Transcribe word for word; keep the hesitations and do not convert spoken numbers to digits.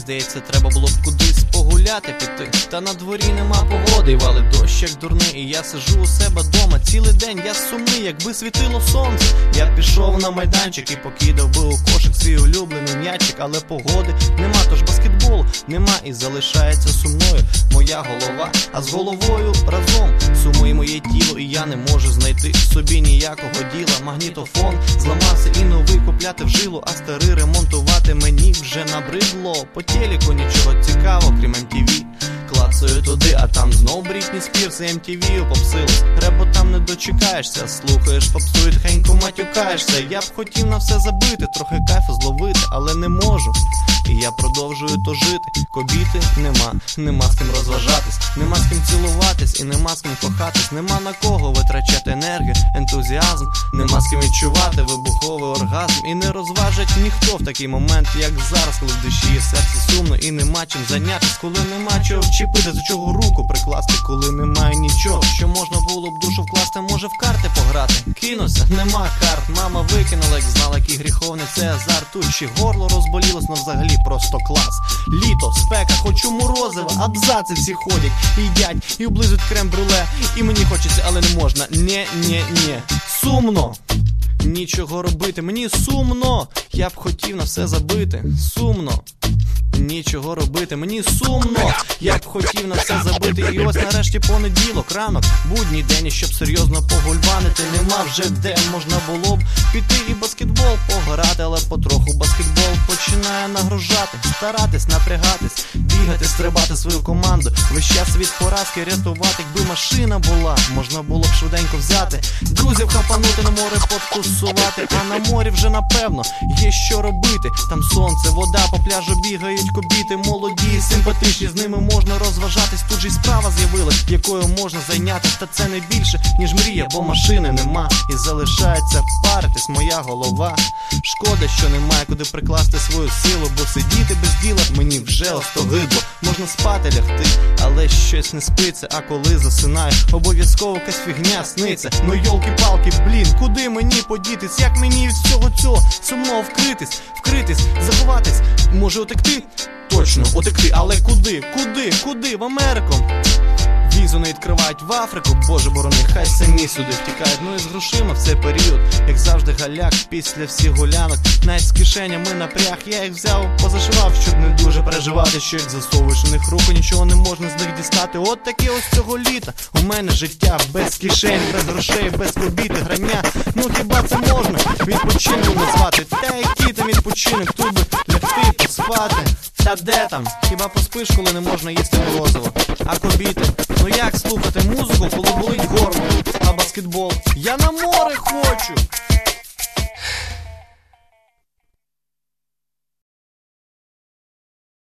здається, треба було б кудись погуляти піти. Та на дворі нема погоди, і валить дощ як дурний. І я сижу у себе дома цілий день, я сумний, якби світило сонце. Я пішов на майданчик і покидав би у кошик свій улюблений м'ячик. Але погоди нема, тож баскетболу нема, і залишається сумною моя голова. А з головою разом сумує моє тіло, і я не можу знайти собі ніякого діла. Магнітофон зламався і новий купляти в жилу, а старий ремонтувати мені вже набридло. По телеку нічого цікавого, крім ем ті ві. Клацаю туди, а там знов Брітні Спірс і ем ті ві попсилось. Репо там не дочекаєшся, слухаєш попсу і тихенько матюкаєшся. Я б хотів на все забити, трохи кайфу зловити, але не можу. І я продовжую то жити. Кобіти нема, нема з ким розважатись, нема з ким цілуватись і нема з ким кохатись. Нема на кого витрачати енергію, ентузіазм, нема з ким відчувати вибуховий оргазм. І не розважить ніхто в такий момент, як зараз, коли в душі і серці сумно і нема чим зайнятись. Коли нема чого вчепити, за чого руку прикласти, коли немає нічого, що можна було б душу вкласти. Може в карти пограти? Кинуся, нема карт, мама викинула, як знала, який гріховний це азарт. Тут ще горло розболілось, но взагалі просто клас. Літо, спека, хочу морозива, абзаци всі ходять, їдять і облизують крем-брюле. І мені хочеться, але не можна. Нє-нє-нє. Сумно. Нічого робити, мені сумно. Я б хотів на все забити. Сумно. Нічого робити, мені сумно. Я б хотів на все забити. І ось нарешті понеділок, ранок, будній день, і щоб серйозно погульбанити нема вже де. Можна було б піти і баскетбол пограти, але потроху баскетбол починає нагружати. Старатись, напрягатись, бігати, стрибати свою команду. Весь час від поразки рятувати, якби машина була, можна було б швиденько взяти, друзів хапанути, на море потусувати. А на морі вже напевно є що робити. Там сонце, вода, по пляжу бігають кобіти молоді, симпатичні, з ними можна розважатись. Тут же й справа з'явилась, якою можна зайнятись. Та це не більше, ніж мрія, бо машини нема. І залишається паритись моя голова. Шкода, що немає куди прикласти свою силу, бо сидіти без діла мені вже остогидло. Можна спати лягти, але щось не спиться. А коли засинаю, обов'язково якась фігня сниться. Ну йолки-палки, блін, куди мені подітись? Як мені від всього цього сумно вкритись? Вкритись, заховатись, може утекти? Точно, утекти, але куди? Куди? Куди? В Америку? Візу не відкривають в Африку, боже борони, хай самі сюди втікають. Ну і з грошима в цей період, як завжди галяк після всіх гулянок. Навіть з кишенями напряг, я їх взяв, позашивав, щоб не дуже переживати, що їх засовуєш у них руку, нічого не можна з них дістати. От таке ось цього літа у мене життя без кишень, без грошей, без кобіти, грання. Ну хіба це можна відпочинком назвати? Та який там відпочинок, тут би лягти, поспати. Та де там? Хіба поспиш, коли не можна їсти морозиво? А кобіти? Ну як слухати музику, коли болить горло? А баскетбол? Я на морі!